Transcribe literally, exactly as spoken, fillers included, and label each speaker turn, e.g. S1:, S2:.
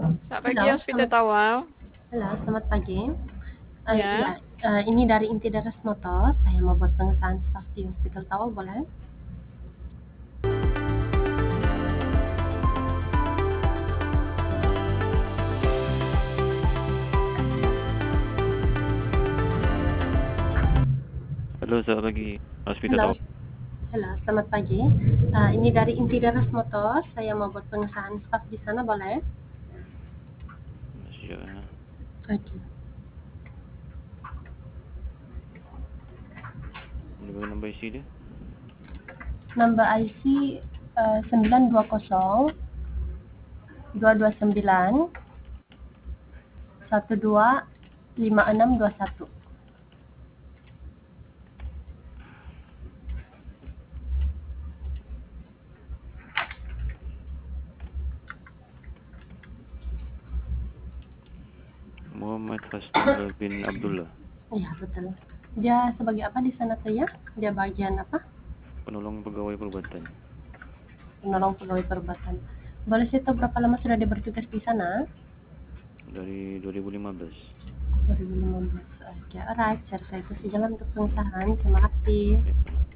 S1: Selamat pagi,
S2: Halo,
S1: Hospital
S2: selamat
S1: Tawau.
S2: halo, selamat pagi. Uh,
S1: Ya,
S2: ya, uh, ini dari Inti Daras Motor. Saya mau buat pengesahan staf di Hospital Tawau, boleh?
S3: Halo, selamat pagi. Hospital
S2: Halo,
S3: tahu.
S2: halo, selamat pagi. Uh, ini dari Inti Daras Motor. Saya mau buat pengesahan staf di sana, boleh?
S3: Masih ya.
S2: Oke.
S3: Ini bagi nombor I C dia.
S2: Number I C uh, sembilan dua kosong dua dua sembilan satu dua lima enam dua satu.
S3: Muhammad Hasnullah bin Abdullah,
S2: Iya, betul. Dia sebagai apa di sana tuh ya? Dia bagian apa?
S3: penolong pegawai perubatan.
S2: Penolong pegawai perubatan. Boleh saya tahu berapa lama sudah dia bertugas di sana?
S3: Dari dua ribu lima belas.
S2: dua ribu lima belas. Oke, alright. Saya rasa itu saja lah untuk pengesahan. Terima kasih.
S3: Ya.